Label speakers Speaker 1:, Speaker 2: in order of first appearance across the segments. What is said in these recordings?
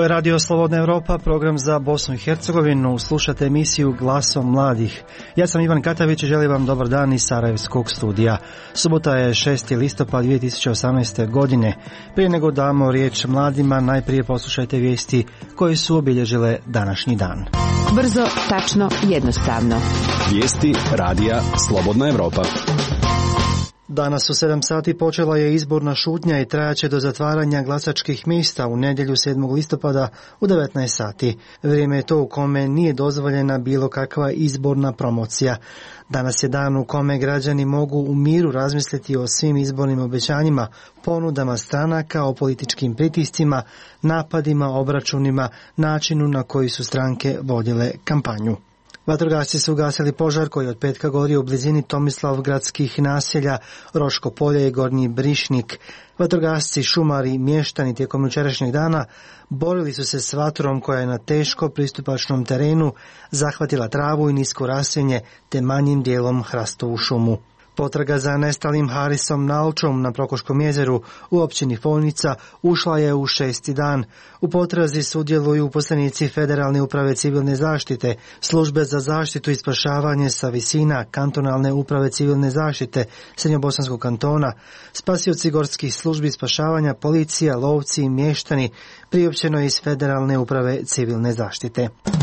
Speaker 1: Ovo je Radio Slobodna Europa, program za Bosnu i Hercegovinu. Slušate emisiju Glasom mladih. Ja sam Ivan Katavić i želim vam dobar dan iz Sarajevskog studija. Subota je 6. listopad 2018. godine. Prije nego damo riječ mladima, najprije poslušajte vijesti koje su obilježile današnji dan.
Speaker 2: Brzo, tačno, jednostavno.
Speaker 3: Vijesti Radija Slobodna Europa.
Speaker 1: Danas u 7 sati počela je izborna šutnja i trajaće do zatvaranja glasačkih mjesta u nedjelju 7. listopada u 19 sati. Vrijeme je to u kome nije dozvoljena bilo kakva izborna promocija. Danas je dan u kome građani mogu u miru razmisliti o svim izbornim obećanjima, ponudama stranaka, o političkim pritiscima, napadima, obračunima, načinu na koji su stranke vodile kampanju. Vatrogasci su ugasili požar koji od petka gori u blizini Tomislavgradskih naselja, Roško polje i Gornji Brišnik. Vatrogasci, šumari i mještani tijekom jučerašnjeg dana borili su se s vatrom koja je na teško pristupačnom terenu zahvatila travu i nisko raslinje te manjim dijelom hrastovu šumu. Potraga za nestalim Harisom Nalčom na Prokoškom jezeru u općini Folnica ušla je u 6. dan. U potrazi sudjeluju uposlenici Federalne uprave civilne zaštite, Službe za zaštitu i spašavanje sa visina, Kantonalne uprave civilne zaštite Srednjobosanskog kantona, spasioci gorskih službi spašavanja, policija, lovci i mještani, priopćeno iz Federalne uprave civilne zaštite.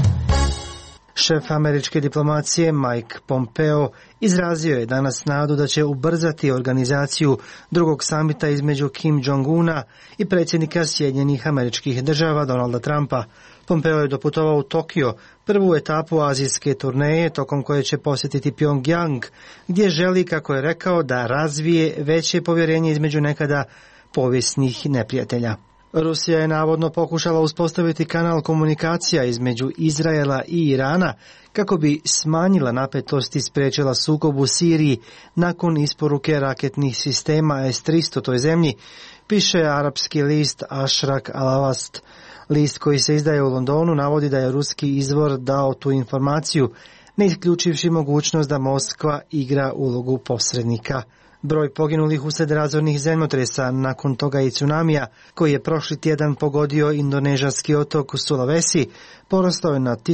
Speaker 1: Šef američke diplomacije Mike Pompeo izrazio je danas nadu da će ubrzati organizaciju drugog samita između Kim Jong-una i predsjednika Sjedinjenih Američkih Država Donalda Trumpa. Pompeo je doputovao u Tokio, prvu etapu azijske turneje tokom koje će posjetiti Pyongyang, gdje želi, kako je rekao, da razvije veće povjerenje između nekada povijesnih neprijatelja. Rusija je navodno pokušala uspostaviti kanal komunikacija između Izraela i Irana kako bi smanjila napetost i spriječila sukob u Siriji nakon isporuke raketnih sistema S-300 toj zemlji, piše arapski list Ashrak Al-Awast. List koji se izdaje u Londonu navodi da je ruski izvor dao tu informaciju, ne isključivši mogućnost da Moskva igra ulogu posrednika. Broj poginulih uslijed razornih zemljotresa, nakon toga i tsunamija, koji je prošli tjedan pogodio indonežanski otok Sulawesi, porastao je na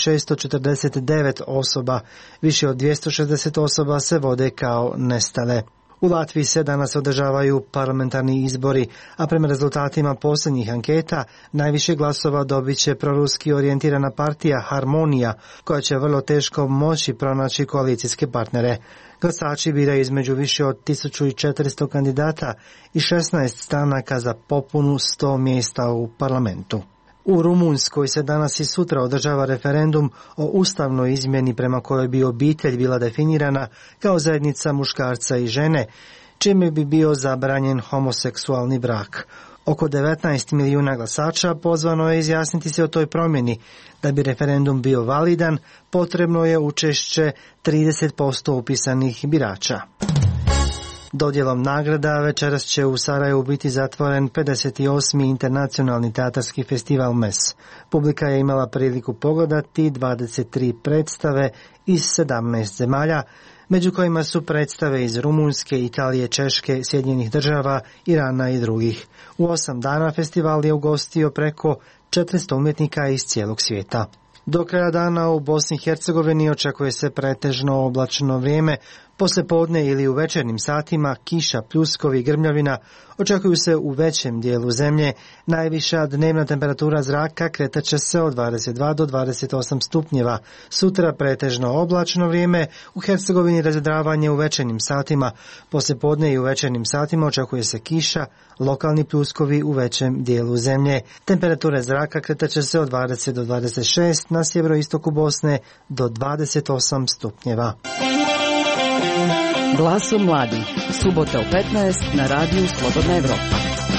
Speaker 1: 1649 osoba. Više od 260 osoba se vode kao nestale. U Latviji se danas održavaju parlamentarni izbori, a prema rezultatima posljednjih anketa najviše glasova dobit će proruski orijentirana partija Harmonija, koja će vrlo teško moći pronaći koalicijske partnere. Glasači biraju između više od 1400 kandidata i 16 stranaka za popunu 100 mjesta u parlamentu. U Rumunjskoj se danas i sutra održava referendum o ustavnoj izmjeni prema kojoj bi obitelj bila definirana kao zajednica muškarca i žene, čime bi bio zabranjen homoseksualni brak. Oko 19 milijuna glasača pozvano je izjasniti se o toj promjeni. Da bi referendum bio validan, potrebno je učešće 30% upisanih birača. Dodjelom nagrada večeras će u Sarajevu biti zatvoren 58. internacionalni teatarski festival MES. Publika je imala priliku pogledati 23 predstave iz 17 zemalja, među kojima su predstave iz Rumunjske, Italije, Češke, Sjedinjenih Država, Irana i drugih. U 8 dana festival je ugostio preko 400 umjetnika iz cijelog svijeta. Do kraja dana u Bosni i Hercegovini očekuje se pretežno oblačno vrijeme. Poslijepodne ili u večernjim satima kiša, pljuskovi i grmljavina očekuju se u većem dijelu zemlje. Najviša dnevna temperatura zraka kretat će se od 22 do 28 stupnjeva. Sutra pretežno oblačno vrijeme, u Hercegovini razvedravanje u večernjim satima. Poslijepodne i u večernjim satima očekuje se kiša, lokalni pljuskovi u većem dijelu zemlje. Temperature zraka kretat će se od 20 do 26, na sjeveroistoku Bosne do 28 stupnjeva.
Speaker 2: Glasom mladih, subota u 15 na radiju Slobodna Europa.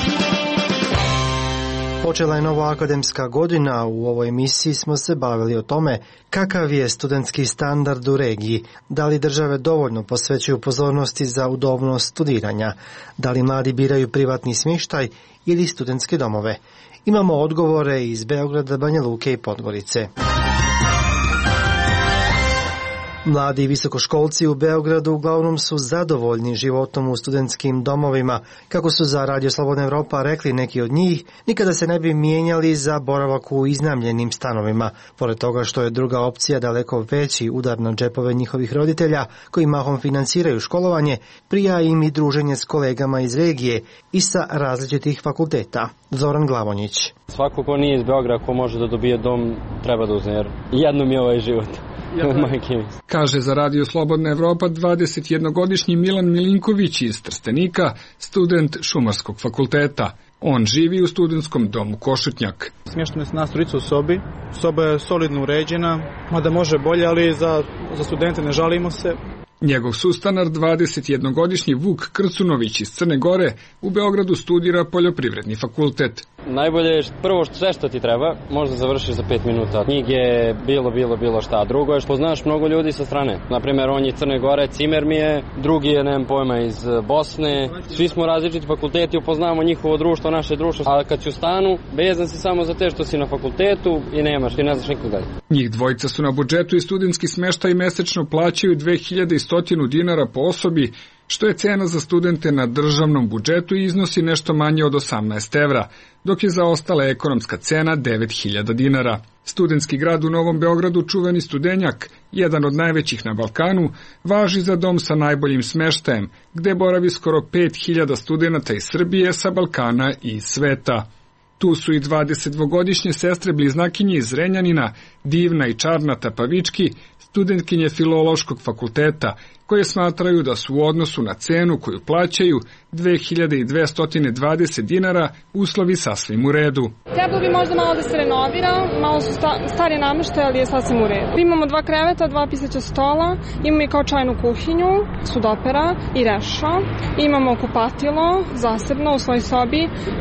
Speaker 1: Počela je nova akademska godina, u ovoj emisiji smo se bavili o tome kakav je studentski standard u regiji, da li države dovoljno posvećuju pozornosti za udobnost studiranja, da li mladi biraju privatni smještaj ili studentske domove. Imamo odgovore iz Beograda, Banja Luke i Podgorice. Mladi visokoškolci u Beogradu uglavnom su zadovoljni životom u studentskim domovima. Kako su za Radio Slobodna Evropa rekli neki od njih, nikada se ne bi mijenjali za boravak u iznajmljenim stanovima. Pored toga što je druga opcija daleko veći udar na džepove njihovih roditelja, koji mahom finansiraju školovanje, prija im i druženje s kolegama iz regije i sa različitih fakulteta. Zoran Glavonjić.
Speaker 4: Svako ko nije iz Beograda, ko može da dobije dom, treba da uzme, jer jednom je ovaj život.
Speaker 5: Kaže za Radio Slobodna Evropa 21-godišnji Milan Milinković iz Trstenika, student Šumarskog fakulteta. On živi u studentskom domu Košutnjak.
Speaker 6: Smješteno je nas trojica u sobi. Soba je solidno uređena, mada može bolje, ali za studente ne žalimo se.
Speaker 5: Njegov sustanar, 21-godišnji Vuk Krcunović iz Crne Gore, u Beogradu studira poljoprivredni fakultet.
Speaker 4: Najbolje je prvo sve što ti treba, možda završiš za 5 minuta. Knjige, bilo šta. Drugo je što znaš mnogo ljudi sa strane. Naprimjer, on je iz Crne Gore, cimer mi je, drugi je, nemam pojma, iz Bosne. Svi smo različiti fakulteti, upoznamo njihovo društvo, naše društvo. A kad si u stanu, vezan si samo za te što si na fakultetu i nemaš, ti ne znaš nikog dalje.
Speaker 5: Njih dvojica su na budžetu i studentski smeštaj mesečno plaćaju 2100 dinara po osobi, što je cena za studente na državnom budžetu i iznosi nešto manje od 18 evra, dok je za ostale ekonomska cena 9000 dinara. Studentski grad u Novom Beogradu, čuveni Studenjak, jedan od najvećih na Balkanu, važi za dom sa najboljim smeštajem, gde boravi skoro 5000 studenata iz Srbije, sa Balkana i sveta. Tu su i 22-godišnje sestre bliznakinje iz Zrenjanina, Divna i Čarnata Pavički, studentkinje Filološkog fakulteta, koje smatraju da su u odnosu na cenu koju plaćaju 2220 dinara uslovi sasvim u redu.
Speaker 7: Trebalo bi možda malo da se renovira, malo su stari namještaj, ali je sasvim u redu. Imamo 2 kreveta, 2 pisaća stola, imamo i kao čajnu kuhinju, sudopera i rešo, imamo kupatilo zasebno u svojoj sobi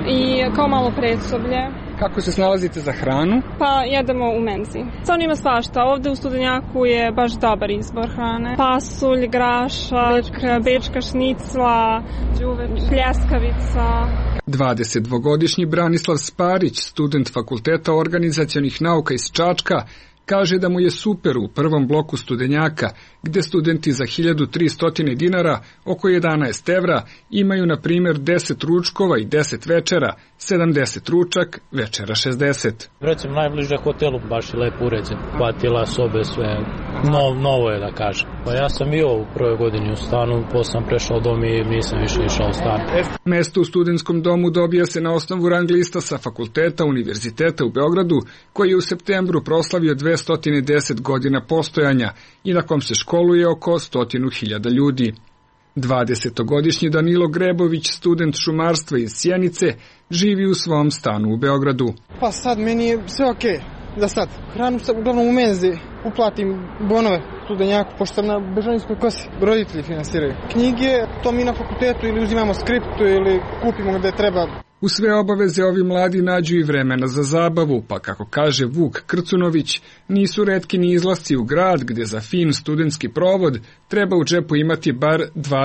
Speaker 7: i kao malo predsoblje.
Speaker 5: Kako se snalazite za hranu?
Speaker 7: Pa jedemo u menzi. Stvarno ima svašta. Ovde u Studenjaku je baš dobar izbor hrane. Pasulj, grašak, bečka šnicla, pljeskavica.
Speaker 5: 22-godišnji Branislav Sparić, student Fakulteta organizacionih nauka iz Čačka, kaže da mu je super u prvom bloku Studenjaka, gde studenti za 1300 dinara, oko 11 evra, imaju na primjer 10 ručkova i 10 večera, 70 ručak, večera 60.
Speaker 8: Recimo najbliže hotelu, baš je lepo uređen, patila, sobe, sve novo je da kažem. Pa ja sam bio u prvoj godini u stanu, posle sam prešao dom i nisam više išao u stan.
Speaker 5: Mesto u studentskom domu dobija se na osnovu rang lista sa Fakulteta Univerziteta u Beogradu, koji je u septembru proslavio 210 godina postojanja i na kom se školuje oko 100.000 ljudi. 20-godišnji Danilo Grebović, student šumarstva iz Sjenice, živi u svom stanu u Beogradu.
Speaker 6: Pa sad meni je sve okej. Za sad. Hranu sam uglavnom u menzi, uplatim bonove Studenjaku, pošto sam na Bežanijskoj kosi. Roditelji finansiraju. Knjige, to mi na fakultetu ili uzimamo skriptu ili kupimo gde treba.
Speaker 5: U sve obaveze ovi mladi nađu i vremena za zabavu, pa kako kaže Vuk Krcunović, nisu retki ni izlasci u grad gdje za fin studentski provod treba u džepu imati bar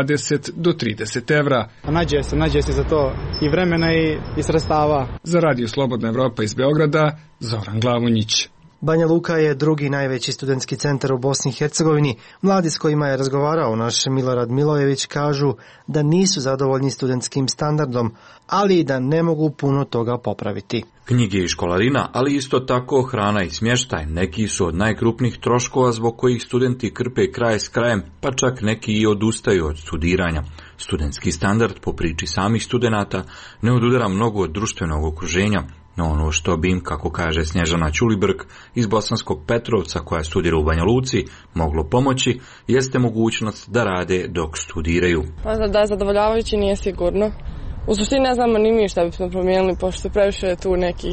Speaker 5: 20 do 30 evra.
Speaker 6: Nađe se za to i vremena i sredstava.
Speaker 5: Za Radio Slobodna Evropa iz Beograda, Zoran Glavonjić.
Speaker 1: Banja Luka je drugi najveći studentski centar u Bosni i Hercegovini. Mladi s kojima je razgovarao naš Milorad Milojević kažu da nisu zadovoljni studentskim standardom, ali i da ne mogu puno toga popraviti.
Speaker 9: Knjige i školarina, ali isto tako hrana i smještaj, neki su od najkrupnijih troškova zbog kojih studenti krpe kraj s krajem, pa čak neki i odustaju od studiranja. Studentski standard, po priči samih studenata, ne odudara mnogo od društvenog okruženja, no ono što bi im, kako kaže Snježana Ćulibrk iz Bosanskog Petrovca koja studira u Banja Luci, moglo pomoći, jeste mogućnost da rade dok studiraju.
Speaker 10: Pa da je zadovoljavajući nije sigurno. U suštini ne znamo ni mi šta bismo promijenili, pošto previše je tu nekih,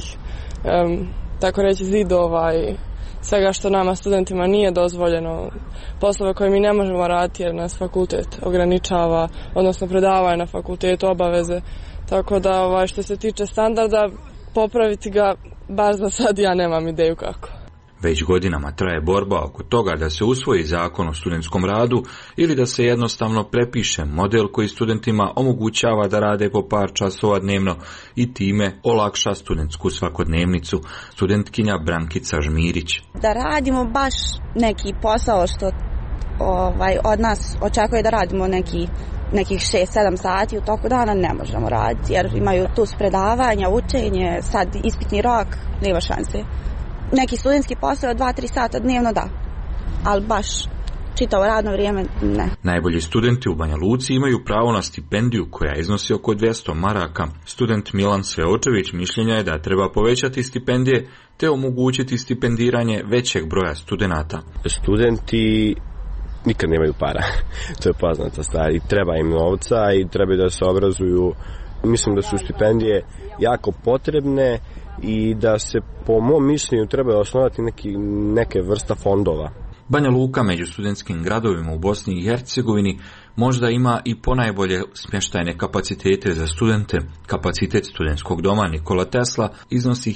Speaker 10: tako reći, zidova i svega što nama studentima nije dozvoljeno, poslove koje mi ne možemo raditi jer nas fakultet ograničava, odnosno predavanje na fakultetu, obaveze. Tako da što se tiče standarda, popraviti ga, bar za sad ja nemam ideju kako.
Speaker 9: Već godinama traje borba oko toga da se usvoji zakon o studentskom radu ili da se jednostavno prepiše model koji studentima omogućava da rade po par časova dnevno i time olakša studentsku svakodnevnicu, studentkinja Brankica Žmirić.
Speaker 11: Da radimo baš neki posao što od nas očekuje da radimo nekih 6-7 sati u toku dana, ne možemo raditi jer imaju tu predavanja, učenje, sad ispitni rok, nema šanse. Neki studentski posao 2-3 sata dnevno da, ali baš čitavo radno vrijeme ne.
Speaker 9: Najbolji studenti u Banja Luci imaju pravo na stipendiju koja iznosi oko 200 maraka. Student Milan Sveočević mišljenja je da treba povećati stipendije te omogućiti stipendiranje većeg broja studenata.
Speaker 12: Studenti nikad nemaju para, to je poznata stvar i treba im novca i treba da se obrazuju. Mislim da su stipendije jako potrebne i da se po mom mišljenju treba osnovati neke vrsta fondova.
Speaker 9: Banja Luka među studentskim gradovima u Bosni i Hercegovini možda ima i ponajbolje smještajne kapacitete za studente. Kapacitet studentskog doma Nikola Tesla iznosi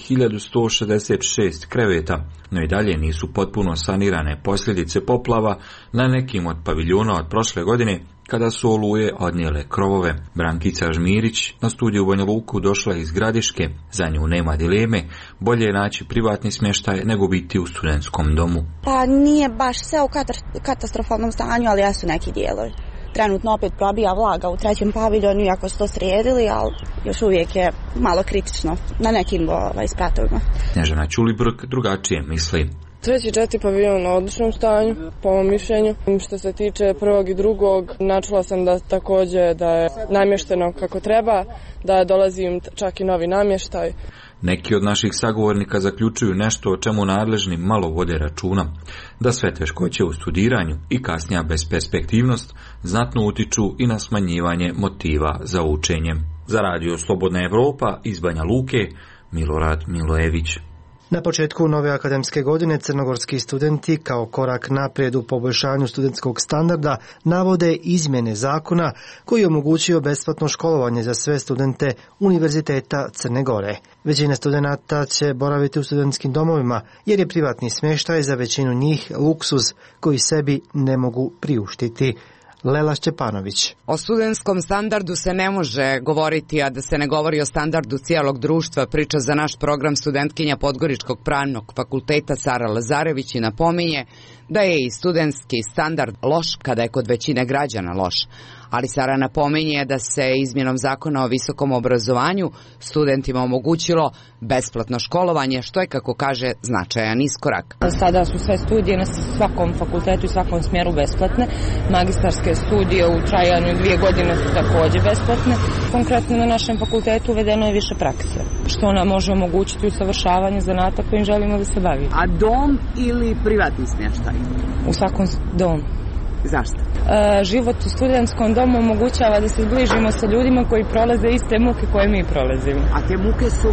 Speaker 9: 1166 kreveta, no i dalje nisu potpuno sanirane posljedice poplava na nekim od paviljona od prošle godine kada su oluje odnijele krovove. Brankica Žmirić na studiju u Banja Luku došla iz Gradiške. Za nju nema dileme, bolje je naći privatni smještaj nego biti u studentskom domu.
Speaker 11: Pa nije baš sve u katastrofalnom stanju, ali jesu neki dijelovi. Trenutno opet probija vlaga u 3. paviljonu, iako su to sredili, ali još uvijek je malo kritično na nekim spratovima.
Speaker 9: Snežana Ćulibrk drugačije misli.
Speaker 10: 3. i 4. paviljon na odličnom stanju, po mom mišljenju. Što se tiče 1. i 2. načula sam da također da je namješteno kako treba, da dolazi im čak i novi namještaj.
Speaker 9: Neki od naših sagovornika zaključuju nešto o čemu nadležni malo vode računa, da sve teškoće u studiranju i kasnija besperspektivnost znatno utiču i na smanjivanje motiva za učenjem. Za Radio Slobodna Evropa iz Banja Luke, Milorad Milojević.
Speaker 1: Na početku nove akademske godine crnogorski studenti kao korak naprijed u poboljšanju studentskog standarda navode izmjene zakona koji je omogućio besplatno školovanje za sve studente Univerziteta Crne Gore. Većina studenata će boraviti u studentskim domovima jer je privatni smještaj za većinu njih luksuz koji sebi ne mogu priuštiti. Lela Šćepanović.
Speaker 13: O studentskom standardu se ne može govoriti, a da se ne govori o standardu cijelog društva, priča za naš program studentkinja Podgoričkog pravnog fakulteta Sara Lazarević i napominje da je i studentski standard loš kada je kod većine građana loš. Ali Sara napominje da se izmjenom zakona o visokom obrazovanju studentima omogućilo besplatno školovanje, što je, kako kaže, značajan iskorak.
Speaker 14: Sada su sve studije na svakom fakultetu i svakom smjeru besplatne. Magistarske studije u trajanju 2 godine su također besplatne. Konkretno na našem fakultetu uvedeno je više prakse, što nam može omogućiti usavršavanje zanata kojim želimo da se bavimo.
Speaker 13: A dom ili privatni smještaj?
Speaker 14: U svakom domu.
Speaker 13: Zašto?
Speaker 14: Život u studentskom domu omogućava da se zbližimo sa ljudima koji prolaze iste muke koje mi prolazimo.
Speaker 13: A te muke su?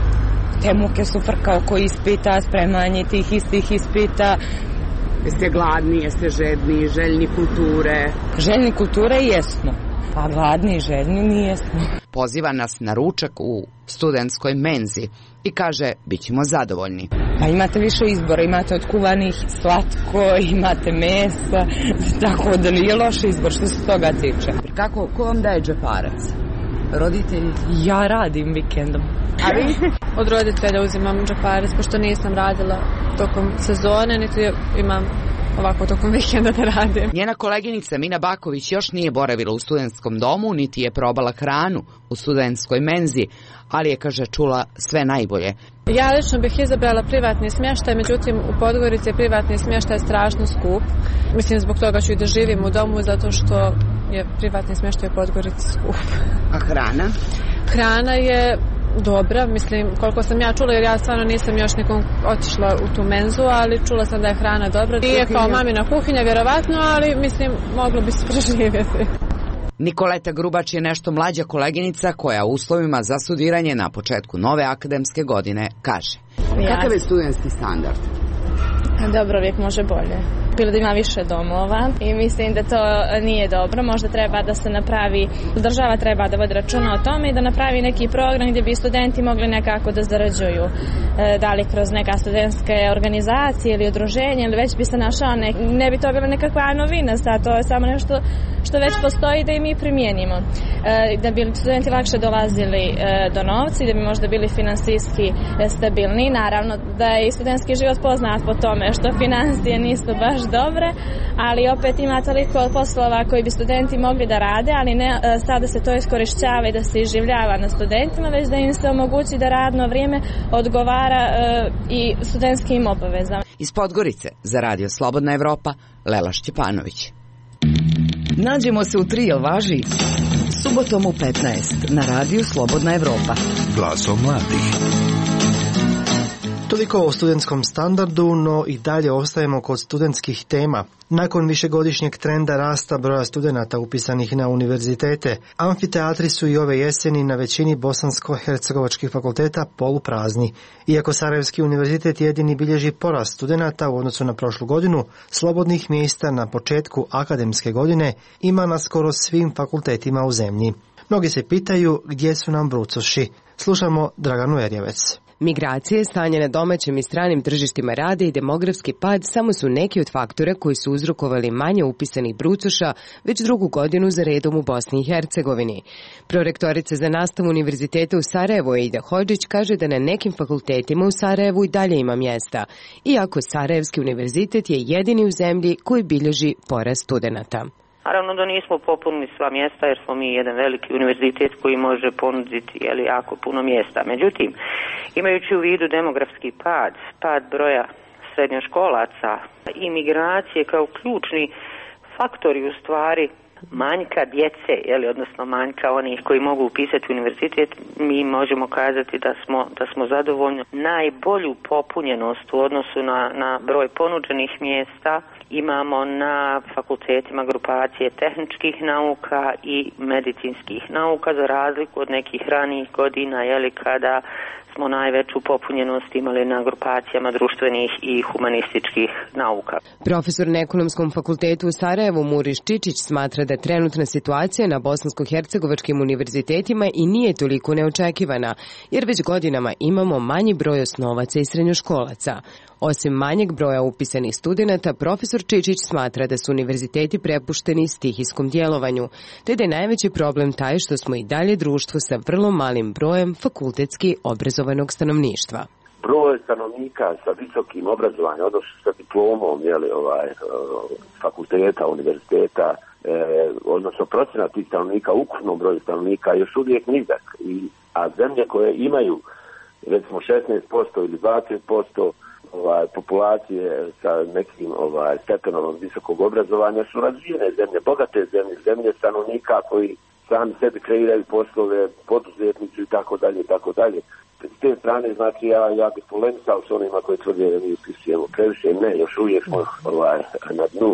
Speaker 14: Te muke su frka oko ispita, spremanje tih istih ispita.
Speaker 13: Jeste gladni, jeste žedni, željni kulture?
Speaker 14: Željni kulture jesmo, a gladni i željni nijesmo.
Speaker 13: Poziva nas na ručak u studentskoj menzi i kaže, bit ćemo zadovoljni.
Speaker 14: Pa imate više izbora, imate od kuvanih slatko, imate mesa, tako da nije loš izbor što se toga tiče.
Speaker 13: Ko vam daje džeparac? Roditelji?
Speaker 14: Ja radim vikendom.
Speaker 13: A vi?
Speaker 7: Od roditelja uzimam džeparac, pošto nisam radila tokom sezone, niti imam ovako tokom vikenda da radim.
Speaker 13: Njena koleginica Mina Baković još nije boravila u studentskom domu, niti je probala hranu u studentskoj menzi, ali je, kaže, čula sve najbolje.
Speaker 7: Ja lično bih izabrala privatni smještaj, međutim u Podgorici je privatni smještaj strašno skup. Mislim, zbog toga ću i da živim u domu, zato što je privatni smještaj u Podgorici skup.
Speaker 13: A hrana?
Speaker 7: Hrana je dobra, mislim, koliko sam ja čula, jer ja stvarno nisam još nikom otišla u tu menzu, ali čula sam da je hrana dobra. Nije kao mamina kuhinja, vjerovatno, ali mislim, moglo bi se preživjeti.
Speaker 13: Nikoleta Grubač je nešto mlađa koleginica koja u uslovima za studiranje na početku nove akademske godine kaže. Kakav je studentski standard?
Speaker 15: Dobro, uvijek može bolje. Bilo da ima više domova i mislim da to nije dobro. Možda treba da se napravi, država treba da vodi računa o tome i da napravi neki program gdje bi studenti mogli nekako da zarađuju. Da li kroz neka studentske organizacije ili udruženje, ili već bi se našao, ne bi to bila nekakva novina, sad to je samo nešto što već postoji da i mi primijenimo. Da bi studenti lakše dolazili do novca, da bi možda bili finansijski stabilni. Naravno da je i studentski život poznat po tome što financije nisu baš baš dobre, ali opet ima toliko poslova koji bi studenti mogli da rade, ali ne sada se to iskorišćava i da se iživljava na studentima, već da im se omogući da radno vrijeme odgovara i studentskim obavezama.
Speaker 13: Iz Podgorice za Radio Slobodna Evropa, Lela Šćepanović.
Speaker 2: Nađemo se u 3, jel važi? Subotom u 15 na Radiju Slobodna Evropa.
Speaker 16: Glasom mladih.
Speaker 1: Toliko o studentskom standardu, no i dalje ostajemo kod studentskih tema. Nakon višegodišnjeg trenda rasta broja studenata upisanih na univerzitete, amfiteatri su i ove jeseni na većini bosansko-hercegovačkih fakulteta poluprazni. Iako Sarajevski univerzitet jedini bilježi porast studenata u odnosu na prošlu godinu, slobodnih mjesta na početku akademske godine ima na skoro svim fakultetima u zemlji. Mnogi se pitaju gdje su nam brucoši. Slušamo Draganu Erjevec.
Speaker 17: Migracije, stanje na domaćim i stranim tržištima rada i demografski pad samo su neki od faktora koji su uzrokovali manje upisanih brucoša već drugu godinu za redom u Bosni i Hercegovini. Prorektorica za nastavu Univerziteta u Sarajevu Ida Hodžić kaže da na nekim fakultetima u Sarajevu i dalje ima mjesta, iako Sarajevski univerzitet je jedini u zemlji koji bilježi porast studenata.
Speaker 18: Naravno da nismo popunili sva mjesta jer smo mi jedan veliki univerzitet koji može ponuditi jako puno mjesta. Međutim, imajući u vidu demografski pad broja srednjoškolaca i migracije kao ključni faktori u stvari manjka djece, odnosno manjka onih koji mogu upisati univerzitet, mi možemo kazati da smo zadovoljni. Najbolju popunjenost u odnosu na broj ponuđenih mjesta imamo na fakultetima grupacije tehničkih nauka i medicinskih nauka, za razliku od nekih ranijih godina, kada smo najveću popunjenost imali na grupacijama društvenih i humanističkih nauka.
Speaker 17: Profesor na Ekonomskom fakultetu u Sarajevu Muriš Čičić smatra da trenutna situacija na bosansko-hercegovačkim univerzitetima i nije toliko neočekivana, jer već godinama imamo manji broj osnovaca i srednjoškolaca. Osim manjeg broja upisanih studenata, profesor Čičić smatra da su univerziteti prepušteni stihijskom djelovanju, te da je najveći problem taj što smo i dalje društvo sa vrlo malim brojem fakultetski obrazovanog stanovništva.
Speaker 19: Broj stanovnika sa visokim obrazovanjem, odnosno sa diplomom fakulteta, univerziteta, odnosno procenat tih stanovnika, ukupnom broju stanovnika je još uvijek nizak. A zemlje koje imaju recimo 16% ili 20% populacije sa nekim stepenom visokog obrazovanja su razvijene zemlje, bogate zemlje stanovnika koji sami sebi kreiraju poslove, poduzetnici i tako dalje. S te strane, znači, ja bih polemisao s onima koji tvrde da mi upisujemo previše. Ne, još uvijek smo na dnu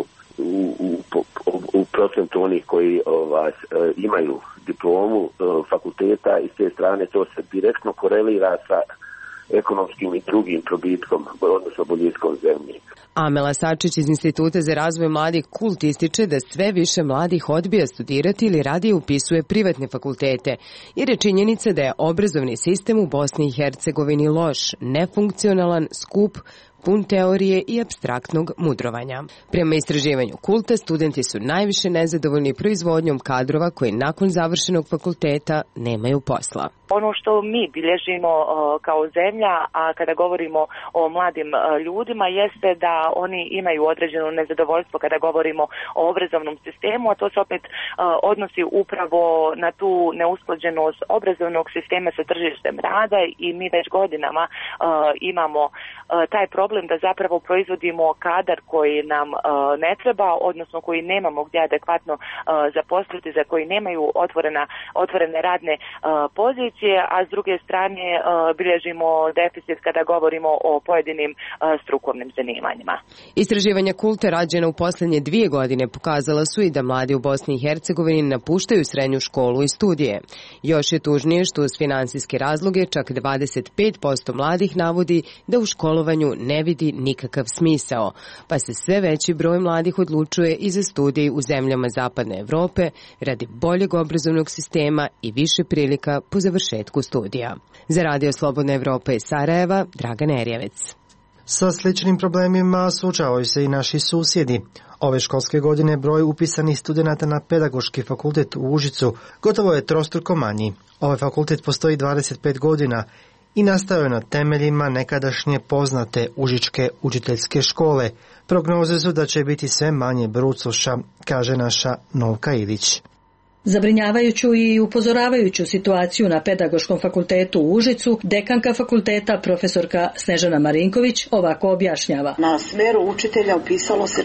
Speaker 19: u procentu onih koji imaju diplomu fakulteta i s te strane to se direktno korelira sa ekonomskim i drugim probitkom, odnosno boljitkom zemlji.
Speaker 17: Amela Sačić iz Instituta za razvoj mladih KULT ističe da sve više mladih odbija studirati ili radije upisuje privatne fakultete, jer je činjenica da je obrazovni sistem u Bosni i Hercegovini loš, nefunkcionalan, skup, pun teorije i apstraktnog mudrovanja. Prema istraživanju KULT-a, studenti su najviše nezadovoljni proizvodnjom kadrova koji nakon završenog fakulteta nemaju posla.
Speaker 20: Ono što mi bilježimo kao zemlja, a kada govorimo o mladim ljudima, jeste da oni imaju određeno nezadovoljstvo kada govorimo o obrazovnom sistemu, a to se opet odnosi upravo na tu neusklađenost obrazovnog sistema sa tržištem rada i mi već godinama imamo taj problem da zapravo proizvodimo kadar koji nam ne treba, odnosno koji nemamo gdje adekvatno zaposliti, za koji nemaju otvorene radne pozicije, a s druge strane bilježimo deficit kada govorimo o pojedinim strukovnim zanimanjima.
Speaker 17: Istraživanja KULT-a rađena u posljednje 2 godine pokazala su i da mladi u Bosni i Hercegovini napuštaju srednju školu i studije. Još je tužnije što uz finansijske razloge čak 25% mladih navodi da u školovanju ne vidi nikakav smisao, pa se sve veći broj mladih odlučuje i za studij u zemljama Zapadne Evrope radi boljeg obrazovnog sistema i više prilika po završetku studija. Za Radio Slobodna Evropa iz Sarajeva, Dragana Erjevec.
Speaker 1: Sa sličnim problemima suočavaju se i naši susjedi. Ove školske godine broj upisanih studenata na Pedagoški fakultet u Užicu gotovo je trostruko manji. Ovaj fakultet postoji 25 godina i nastao je na temeljima nekadašnje poznate Užičke učiteljske škole. Prognoze su da će biti sve manje brucoša, kaže naša Novka Ilić.
Speaker 21: Zabrinjavajuću i upozoravajuću situaciju na Pedagoškom fakultetu u Užicu, dekanka fakulteta profesorka Snežana Marinković ovako objašnjava.
Speaker 22: Na smeru učitelja upisalo se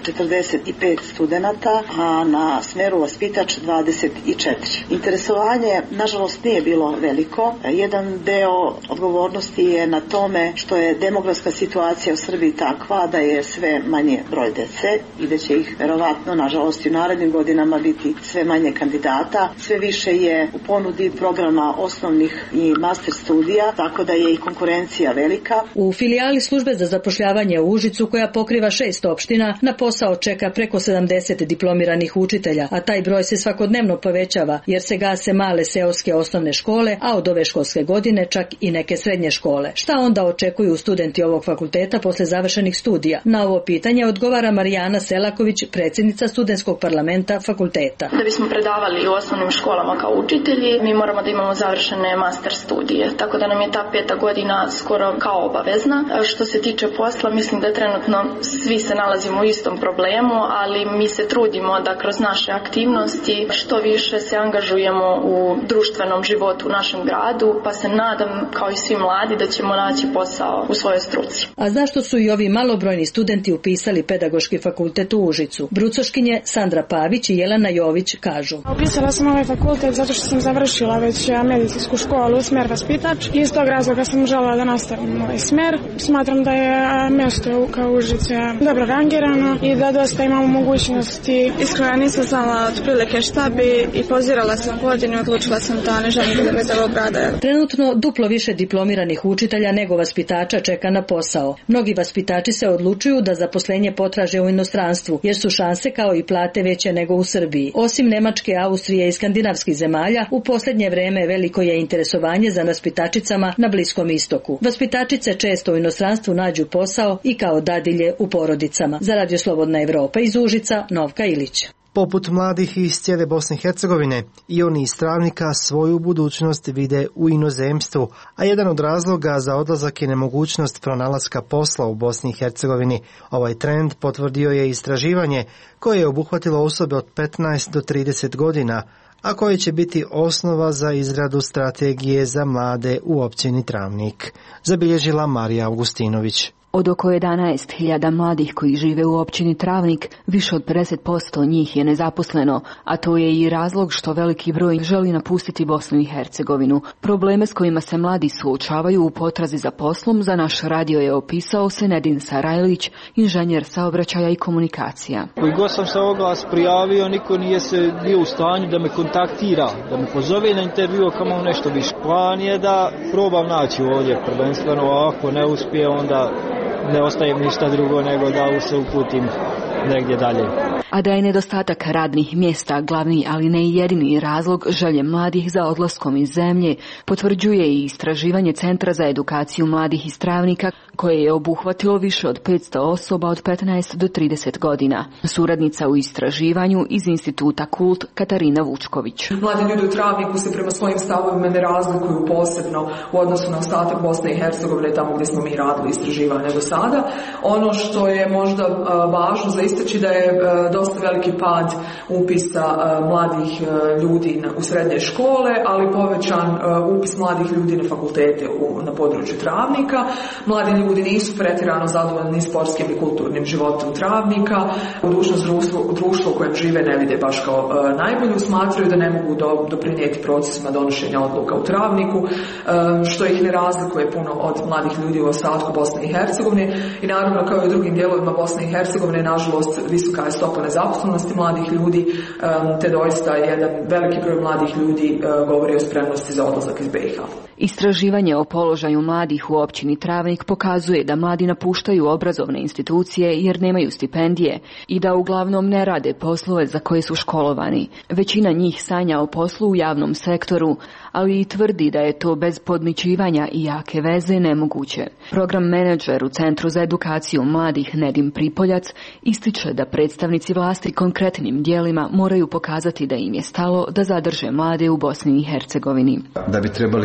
Speaker 22: 45 studenata, a na smeru vaspitač 24. Interesovanje, nažalost, nije bilo veliko. Jedan deo odgovornosti je na tome što je demografska situacija u Srbiji takva da je sve manje broj dece i da će ih verovatno, nažalost, i u narednim godinama biti sve manje kandidata. Sve više je u ponudi programa osnovnih i master studija, tako da je i konkurencija velika.
Speaker 21: U filijali službe za zapošljavanje u Užicu, koja pokriva 6 opština, na posao čeka preko 70 diplomiranih učitelja, a taj broj se svakodnevno povećava jer se gase male seoske osnovne škole, a od ove školske godine čak i neke srednje škole. Šta onda očekuju studenti ovog fakulteta posle završenih studija? Na ovo pitanje odgovara Marijana Selaković, predsjednica studentskog parlamenta fakulteta.
Speaker 23: Da bismo predavali u osnovnim školama kao učitelji, mi moramo da imamo završene master studije, tako da nam je ta 5. godina skoro kao obavezna. Što se tiče posla, mislim da trenutno svi se nalazimo u istom problemu, ali mi se trudimo da kroz naše aktivnosti što više se angažujemo u društvenom životu u našem gradu, pa se nadam, kao i svi mladi, da ćemo naći posao u svojoj struci.
Speaker 21: A zašto su i ovi malobrojni studenti upisali Pedagoški fakultet u Užicu? Brucoškinje Sandra Pavić i Jelena Jović kažu.
Speaker 7: Upisala sam ovaj fakultet zato što sam završila već medicinsku školu, smer vaspitač. Iz tog razloga sam želela da nastavim ovaj smer. Smatram da je mjesto kao Užice dobro rangirano i da dosta imamo mogućnosti. Iskreno nisam znala otprilike šta bi i pozirala sam godinu i odlučila sam da ne želim da me za obrade.
Speaker 21: Trenutno duplo više diplomiranih učitelja nego vaspitača čeka na posao. Mnogi vaspitači se odlučuju da zaposlenje potraže u inostranstvu, jer su šanse kao i plate veće nego u Srbiji. Osim Nemačke, Austrije i skandinavskih zemalja, u posljednje vreme veliko je interesovanje za vaspitačicama na Bliskom istoku. Vaspitačice često u inostranstvu nađu posao i kao dadilje u porodicama. Za Radio Slobodna Evropa iz Užica, Novka Ilić.
Speaker 1: Poput mladih iz cijele Bosne i Hercegovine, i oni iz Travnika svoju budućnost vide u inozemstvu, a jedan od razloga za odlazak je nemogućnost pronalaska posla u Bosni i Hercegovini. Ovaj trend potvrdio je istraživanje koje je obuhvatilo osobe od 15 do 30 godina, a koje će biti osnova za izradu strategije za mlade u općini Travnik, zabilježila Marija Augustinović.
Speaker 24: Od oko 11.000 mladih koji žive u općini Travnik, više od 50% njih je nezaposleno, a to je i razlog što veliki broj želi napustiti Bosnu i Hercegovinu. Probleme s kojima se mladi suočavaju u potrazi za poslom za naš radio je opisao Senedin Sarajlić, inženjer saobraćaja i komunikacija.
Speaker 25: Koji god sam se oglas prijavio, niko nije se bio u stanju da me kontaktira, da me pozove na intervju, kamo nešto više. Plan je da probam naći ovdje, prvenstveno ako ne uspije, onda ne ostaje ništa drugo nego da se uputim negdje dalje.
Speaker 24: A da je nedostatak radnih mjesta glavni, ali ne i jedini razlog želje mladih za odlaskom iz zemlje, potvrđuje i istraživanje Centra za edukaciju mladih iz Travnika, koje je obuhvatilo više od 500 osoba od 15 do 30 godina. Suradnica u istraživanju iz instituta Kult Katarina Vučković.
Speaker 26: Mladi ljudi u Travniku se prema svojim stavovima ne razlikuju posebno u odnosu na ostatak Bosne i Hercegovine, tamo gdje smo mi radili istraživanje do sada. Ono što je možda važno za istaći da je dosta veliki pad upisa mladih ljudi u srednje škole, ali povećan upis mladih ljudi na fakultete na području Travnika. Mladi ljudi nisu pretjerano zadovoljni sportskim i kulturnim životom Travnika. Budućnost društva u kojem žive ne vide baš kao najbolju, smatraju da ne mogu doprinijeti procesima donošenja odluka u Travniku, što ih ne razlikuje puno od mladih ljudi u ostatku Bosne i Hercegovine. I naravno, kao i u drugim dijelovima Bosne i Hercegovine, nažalost, visoka je stopa nezaposlenosti mladih ljudi, te doista jedan veliki broj mladih ljudi govori o spremnosti za odlazak iz BiH.
Speaker 24: Istraživanje o položaju mladih u općini Travnik pokazuje da mladi napuštaju obrazovne institucije jer nemaju stipendije i da uglavnom ne rade poslove za koje su školovani. Većina njih sanja o poslu u javnom sektoru, ali i tvrdi da je to bez podmićivanja i jake veze nemoguće. Program menadžer u Centru za edukaciju mladih Nedim Pripoljac ističe da predstavnici vlasti konkretnim dijelima moraju pokazati da im je stalo da zadrže mlade u Bosni i Hercegovini.
Speaker 27: Da bi trebali, znači,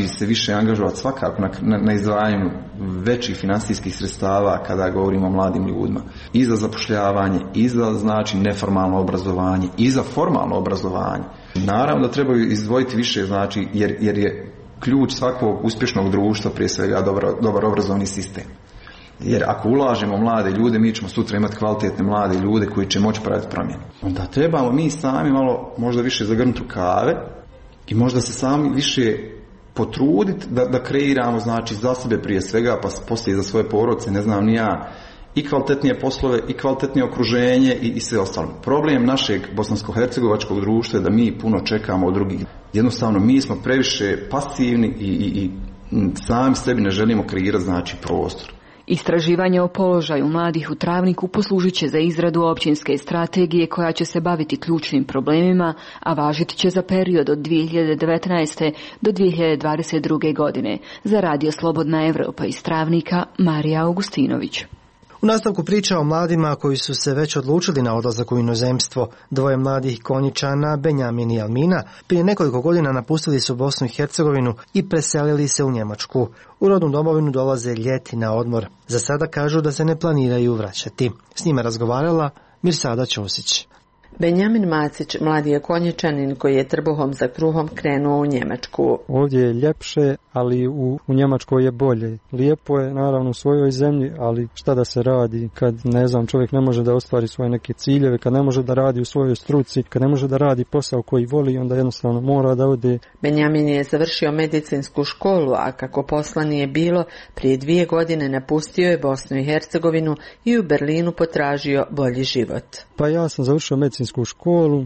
Speaker 3: se više angažovati svakako na izdvajanju većih financijskih sredstava kada govorimo o mladim ljudima. I za zapošljavanje, i za znači neformalno obrazovanje, i za formalno obrazovanje. Naravno da trebaju izdvojiti više, znači, jer je ključ svakog uspješnog društva prije svega dobar obrazovni sistem. Jer ako ulažemo mlade ljude, mi ćemo sutra imati kvalitetne mlade ljude koji će moći praviti promjenu. Onda trebamo mi sami malo možda više zagrnuti rukave i možda se sami više potruditi da kreiramo, znači, za sebe prije svega, pa poslije za svoje porodice, ne znam ni ja, i kvalitetnije poslove, i kvalitetnije okruženje i sve ostalo. Problem našeg bosansko-hercegovačkog društva je da mi puno čekamo od drugih. Jednostavno, mi smo previše pasivni i sami sebi ne želimo kreirati, znači, prostor.
Speaker 24: Istraživanje o položaju mladih u Travniku poslužit će za izradu općinske strategije koja će se baviti ključnim problemima, a važiti će za period od 2019. do 2022. godine. Za Radio Slobodna Evropa iz Travnika, Marija Augustinović.
Speaker 1: U nastavku priča o mladima koji su se već odlučili na odlazak u inozemstvo. Dvoje mladih Konjičana, Benjamin i Almina, prije nekoliko godina napustili su Bosnu i Hercegovinu i preselili se u Njemačku. U rodnu domovinu dolaze ljeti na odmor. Za sada kažu da se ne planiraju vraćati. S njima razgovarala Mirsada Ćosić.
Speaker 4: Benjamin Macić, mladi je Konjičanin koji je trbuhom za kruhom krenuo u Njemačku.
Speaker 5: Ovdje je ljepše, ali u Njemačkoj je bolje. Lijepo je naravno u svojoj zemlji, ali šta da se radi kad, ne znam, čovjek ne može da ostvari svoje neke ciljeve, kad ne može da radi u svojoj struci, kad ne može da radi posao koji voli, onda jednostavno mora da ode.
Speaker 4: Benjamin je završio medicinsku školu, a kako posla nije bilo, prije 2 godine napustio je Bosnu i Hercegovinu i u Berlinu potražio bolji život.
Speaker 5: Pa ja sam završio medicinsku školu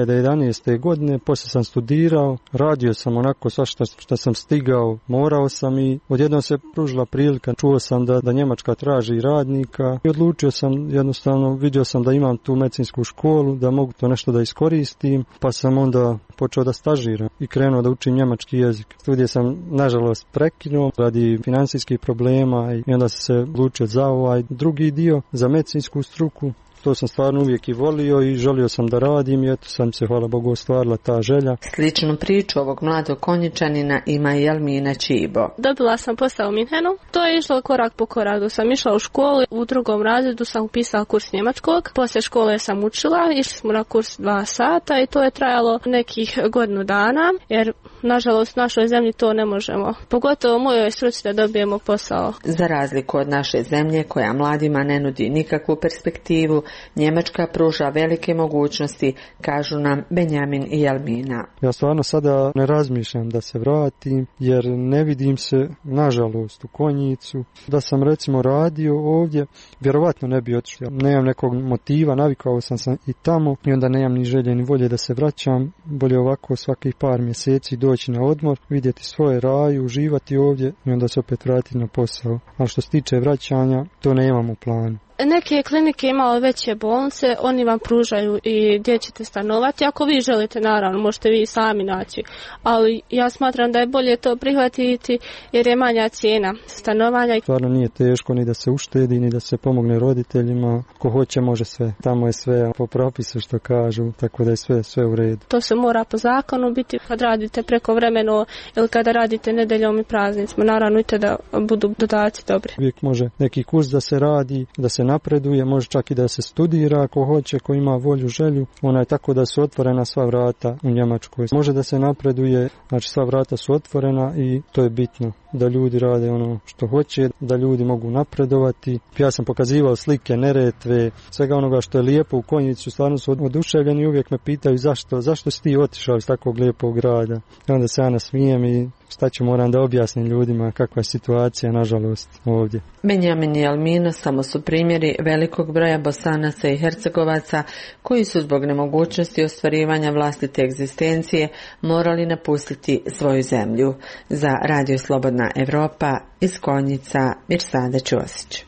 Speaker 5: 2011. godine, poslije sam studirao, radio sam onako sva što sam stigao, morao sam i odjednom se pružila prilika, čuo sam da Njemačka traži radnika i odlučio sam, jednostavno vidio sam da imam tu medicinsku školu, da mogu to nešto da iskoristim, pa sam onda počeo da stažiram i krenuo da učim njemački jezik. Studije sam nažalost prekinuo radi financijskih problema i onda sam se odlučio za ovaj drugi dio, za medicinsku struku. To sam stvarno uvijek i volio i želio sam da radim i eto sam se, hvala Bogu, ostvarila ta želja.
Speaker 4: Sličnu priču ovog mladog Konjičanina ima i Almina Čibo.
Speaker 6: Dobila sam posao u Minhenu. To je išlo korak po koraku. Sam išla u školu, u 2. razredu sam upisala kurs njemačkog. Poslije škole sam učila, išli smo na kurs 2 sata i to je trajalo nekih godinu dana, jer nažalost u našoj zemlji to ne možemo. Pogotovo u mojoj struci da dobijemo posao.
Speaker 4: Za razliku od naše zemlje koja mladima ne nudi nikakvu perspektivu, Njemačka pruža velike mogućnosti, kažu nam Benjamin i Almina.
Speaker 5: Ja stvarno sada ne razmišljam da se vratim, jer ne vidim se, nažalost, u Konjicu. Da sam recimo radio ovdje, vjerovatno ne bi otišao. Nemam nekog motiva, navikao sam i tamo i onda nemam ni želje ni volje da se vraćam. Bolje ovako svakih par mjeseci doći na odmor, vidjeti svoje raju, uživati ovdje i onda se opet vratiti na posao. Ali što se tiče vraćanja, to nemam u planu.
Speaker 6: Neke klinike imaju veće bolnice, oni vam pružaju i gdje ćete stanovati. Ako vi želite, naravno, možete vi sami naći. Ali ja smatram da je bolje to prihvatiti jer je manja cijena stanovanja.
Speaker 5: Stvarno nije teško ni da se uštedi, ni da se pomogne roditeljima. Ko hoće može sve. Tamo je sve po propisu što kažu, tako da je sve u redu.
Speaker 6: To se mora po zakonu biti kad radite prekovremeno ili kada radite nedeljom i praznicima. Naravno, i da budu dodaci dobri.
Speaker 5: Uvijek može neki kurs da se radi, da se napreduje, može čak i da se studira ako hoće, ko ima volju, želju. Ona je tako da su otvorena sva vrata u Njemačkoj. Može da se napreduje, znači sva vrata su otvorena i to je bitno. Da ljudi rade ono što hoće, da ljudi mogu napredovati. Ja sam pokazivao slike Neretve, svega onoga što je lijepo u Konjicu, stvarno su oduševljeni i uvijek me pitaju zašto si ti otišao iz takvog lijepog grada. I onda se ja nasmijem i šta ću, moram da objasnim ljudima kakva je situacija, nažalost, ovdje.
Speaker 4: Benjamin i Almina samo su primjeri velikog broja Bosanaca i Hercegovaca koji su zbog nemogućnosti ostvarivanja vlastite egzistencije morali napustiti svoju zemlju. Za Radio Slobodna Evropa iz Konjica, Mirsada Ćosić.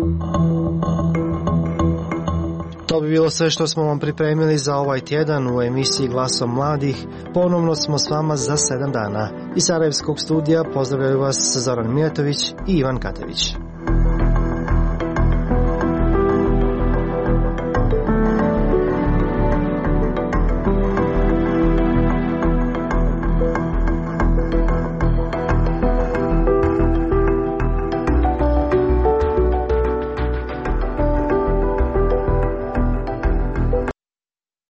Speaker 1: To bi bilo sve što smo vam pripremili za ovaj tjedan u emisiji Glasom mladih. Ponovno smo s vama za 7 dana. Iz Sarajevskog studija pozdravljaju vas Zoran Mijatović i Ivan Katević.